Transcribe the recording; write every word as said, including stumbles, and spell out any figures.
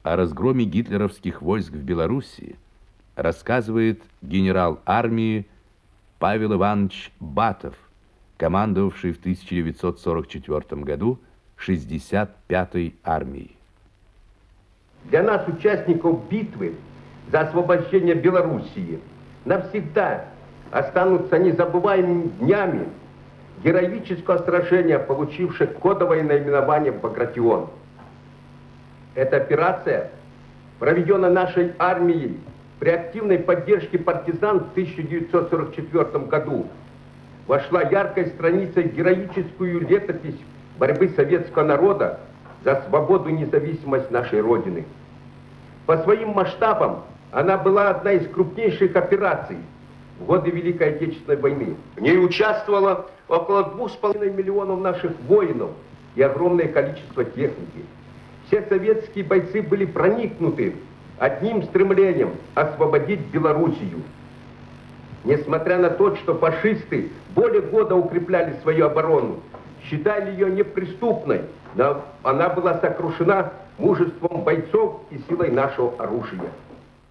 о разгроме гитлеровских войск в Белоруссии рассказывает генерал армии Павел Иванович Батов, командовавший в тысяча девятьсот сорок четвёртом году шестьдесят пятой армией. Для нас, участников битвы за освобождение Белоруссии, навсегда останутся незабываемыми днями героического сражения, получившего кодовое наименование «Багратион». Эта операция, проведенная нашей армией при активной поддержке партизан в тысяча девятьсот сорок четвёртом году, вошла яркой страницей в героическую летопись борьбы советского народа за свободу и независимость нашей Родины. По своим масштабам она была одна из крупнейших операций в годы Великой Отечественной войны. В ней участвовало около двух с половиной миллионов наших воинов и огромное количество техники. Все советские бойцы были проникнуты одним стремлением освободить Белоруссию. Несмотря на то, что фашисты более года укрепляли свою оборону, считали ее неприступной, но она была сокрушена мужеством бойцов и силой нашего оружия.